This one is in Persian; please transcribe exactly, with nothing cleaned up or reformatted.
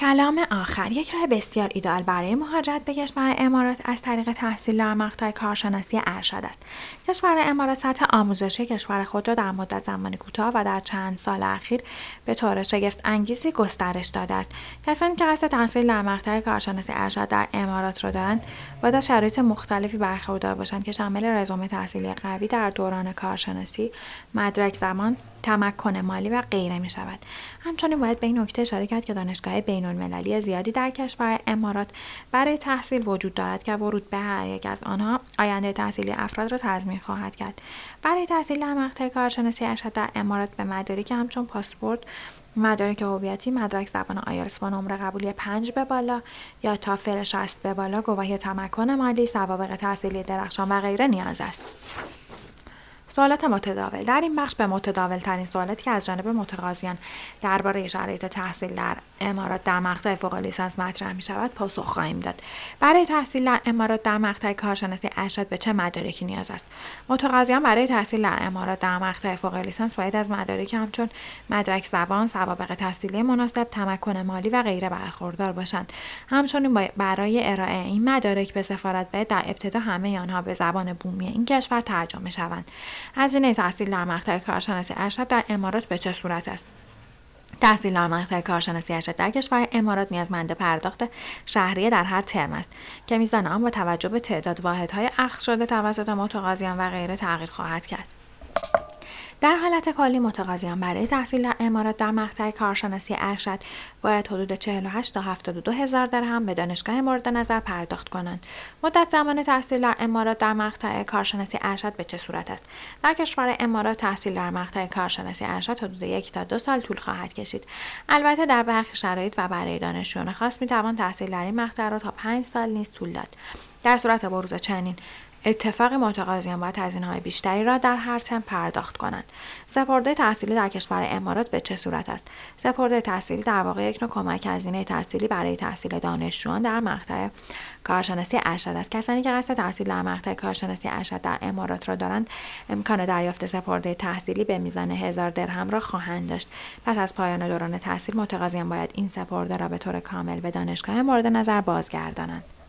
کلام آخر. یک راه بسیار ایدئال برای مهاجرت به کشور امارات از طریق تحصیل در مقطع کارشناسی ارشد است. کشور امارات سطح آموزشی کشور خود را در مدت زمانی کوتاه و در چند سال اخیر به طور شگفت انگیزی گسترش داده است. کسانی که قصد تحصیل در مقطع کارشناسی ارشد در امارات را دارند، باید از شرایط مختلفی برخوردار باشند که شامل رزومه تحصیلی قوی در دوران کارشناسی، مدرک زمان، تمکن مالی و غیره می شود. همچنین باید به این نکته اشاره کرد که دانشگاه بین‌المللی زیادی در کشور امارات برای تحصیل وجود دارد که ورود به هر یک از آنها آینده تحصیلی افراد را تضمین خواهد کرد. برای تحصیل در مقطع کارشناسی ارشد در امارات به مدارکی همچون پاسپورت، مدارک هویتی، مدرک زبان آیلتس با نمره قبولی پنج به بالا یا تافل شصت به بالا، گواهی تمکن مالی، سوابق تحصیلی درخشان و غیره نیاز است. سوالات متداول. در این بخش به متداول ترین سوالاتی که از جانب متقاضیان درباره شرایط تحصیل در امارات در مقطع فوق لیسانس مطرح می شود پاسخ خواهیم داد. برای تحصیل در امارات در مقطع کارشناسی ارشد به چه مدارکی نیاز است؟ متقاضیان برای تحصیل در امارات در مقطع فوق لیسانس باید از مدارکی همچون مدرک زبان، سوابق تحصیلی مناسب، تمکن مالی و غیره برخوردار باشند. همچنین برای ارائه این مدارک به سفارت باید در ابتدا همه آنها به زبان بومی این کشور ترجمه شوند. هزینه تحصیل در مقطع کارشناسی ارشد در امارات به چه صورت است؟ تحصیل در مقطع کارشناسی ارشد در کشور امارات نیازمند پرداخت شهریه در هر ترم است که میزان آن با توجه به تعداد واحدهای اخذ شده توسط متقاضیان و غیره تغییر خواهد کرد. در حالت کلی متقاضیان برای تحصیل در امارات در مقطع کارشناسی ارشد باید حدود چهل و هشت تا هفتاد و دو هزار درهم به دانشگاه مورد نظر پرداخت کنند. مدت زمان تحصیل در امارات در مقطع کارشناسی ارشد به چه صورت است؟ در کشور امارات تحصیل در مقطع کارشناسی ارشد حدود یک تا دو سال طول خواهد کشید. البته در برخی شرایط و برای دانشجویان خاص میتوان تحصیل در این مقطع را تا پنج سال نیز طول داد. در صورت بروز چنین اتفاق متقاضیان باید هزینه‌های بیشتری را در هر ترم پرداخت کنند. سپرده تحصیلی در کشور امارات به چه صورت است؟ سپرده تحصیلی در واقع یک نوع کمک هزینه تحصیلی برای تحصیل دانشجویان در مقطع کارشناسی ارشد است. کسانی که قصد تحصیل در مقطع کارشناسی ارشد در امارات را دارند، امکان دریافت سپرده تحصیلی به میزان هزار درهم را خواهند داشت. پس از پایان دوران تحصیل متقاضیان باید این سپرده را به طور کامل به دانشگاه مورد نظر بازگردانند.